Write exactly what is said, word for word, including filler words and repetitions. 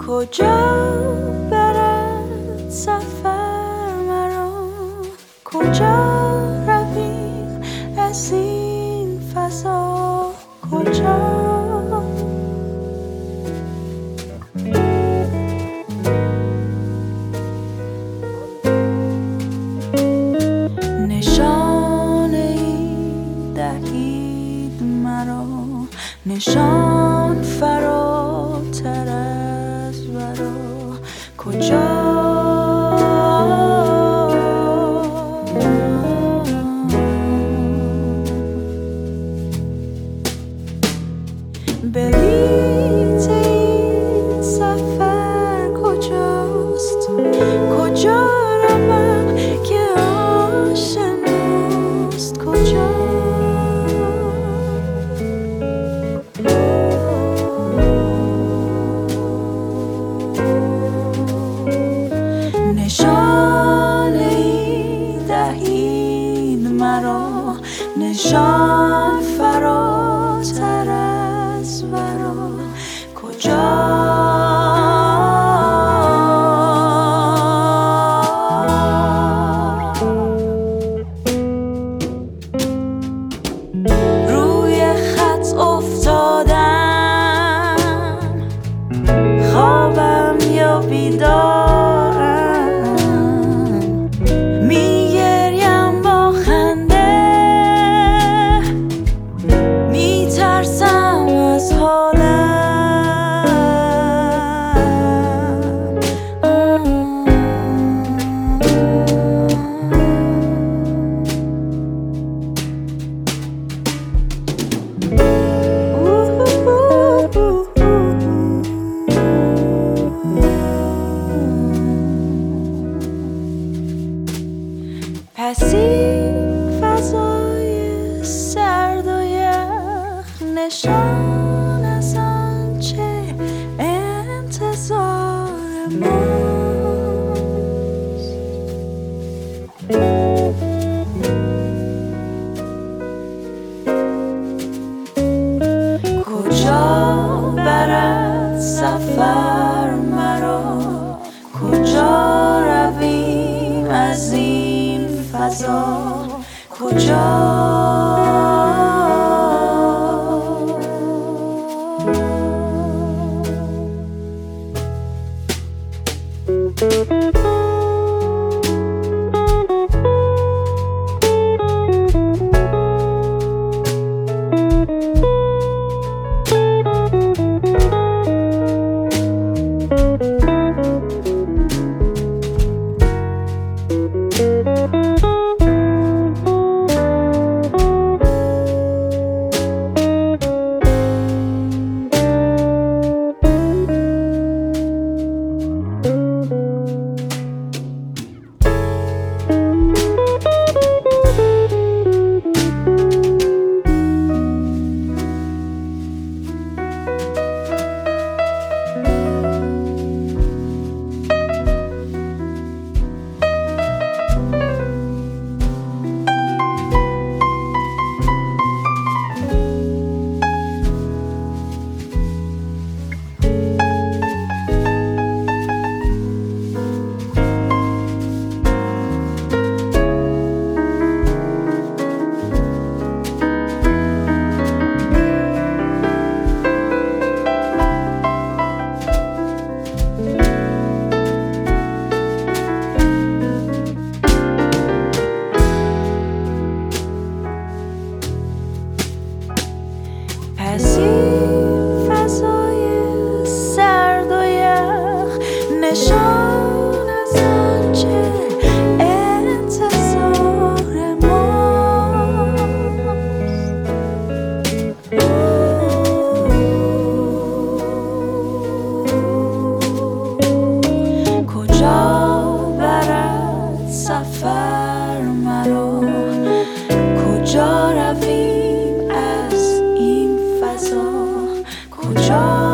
کجا برد سفر مرا، کجا رویم از این فضا، کجا نشانه ای دهید مرا، نشان فراتر از ورا، کجا بلیط این سفر کجاست، کجا روم که آشناست، کجا نشانه ای دهید مرا، نشان فراتر از ورا، کجا روی خط افتادم، خوابم یا بیدارم، میگریم با خنده، میترسم از حالم. پس این فضای سرد و یخ نشان از آنچه انتظار ماست، کجا برد سفر مرا، کجا رویم از این فضا، کجا پس این فضای سرد و یخ نشان از آنچه انتظار ماست، کجا برد سفر مرا، کجا رویم از این فضا، کجا